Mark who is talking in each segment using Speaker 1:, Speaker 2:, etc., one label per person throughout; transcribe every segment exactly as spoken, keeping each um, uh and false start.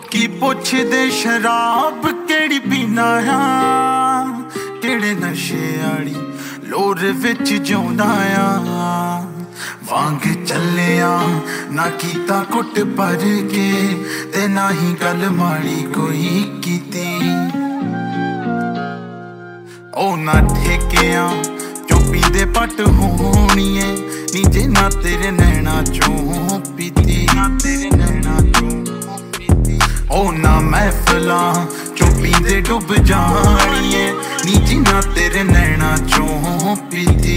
Speaker 1: लोकी पुछदे शराब केड़ी पीना आ, केड़े नशे आली लोर विच जिउंदा आ। वांग चलिया ना कीता कुट भर के ते ना ही गल माड़ी कोई कीती। ओ ना ठेकिया चुप्पी दे पट होनी है नी जे ना तेरे नैना चों पीती। ना तेरे नैना चों पीती। ओ ना महफिला चुप्पी दे डुब जानी है नी जे ना तेरे नैना चों पीती।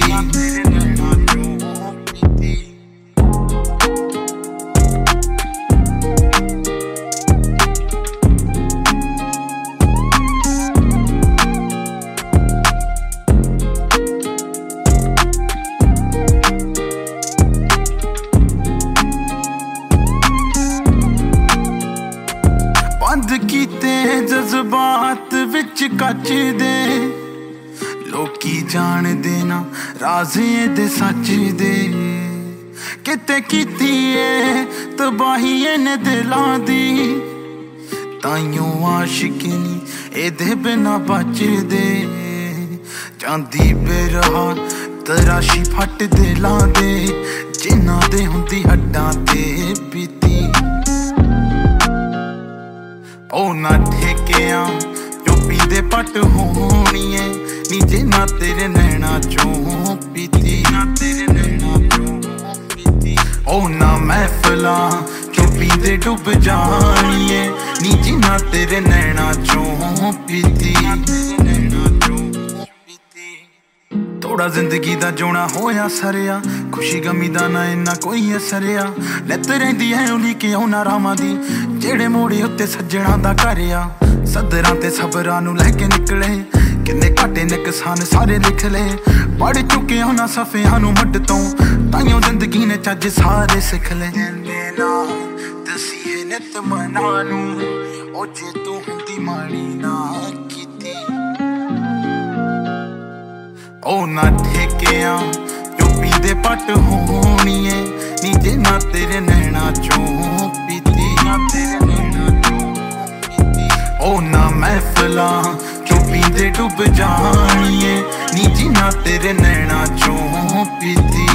Speaker 1: बंद कीते जज्बात विच कच दे लोकी जान देना राज़े दे सच दे। किते कीती है तबाही ने दिलां दी ताइयों आशिकी नी एदे बिना बच दे। जांदी बेरहा तराशी फट दिलां दे जिन्हां दे हुंदी हड्डां ते बीती। ओ ना ठेकिया चुप्पी दे पट होनी है नी जे ना तेरे नैना चों पीती। ना तेरे नैना चों पीती। ओ ना महफिला चुप्पी दे डुब जानी है नी जे ना तेरे नैना चों पीती। थोड़ा जिंदगी दा जोना होया सरिया खुशी गमी दा ना इन्ना कोई असरिया। लैत रहिंदी है उलीके औना रामां दी जेड़े मोड़े उत्ते सज्जणा दा घर आ। सदरां ते सबरां नूं लैके निकले किन्ने घाटे नुकसान सारे लिख ले। पढ़ चुके होना सफियां नूं मड तों ताइयों जिंदगी ने चज सारे सिख ले। दसीए नित मना नूं ओ जे तू हुंदी माड़ी ना कीती। ओ ना ठेकिया चुप्पी दे पट होनी है नी जे ना तेरे नैना चों पीती। ना तेरे नैना चों पीती। ओ ना महफिला चुप्पी दे डुब जानी है नी जे ना तेरे नैना चों पीती।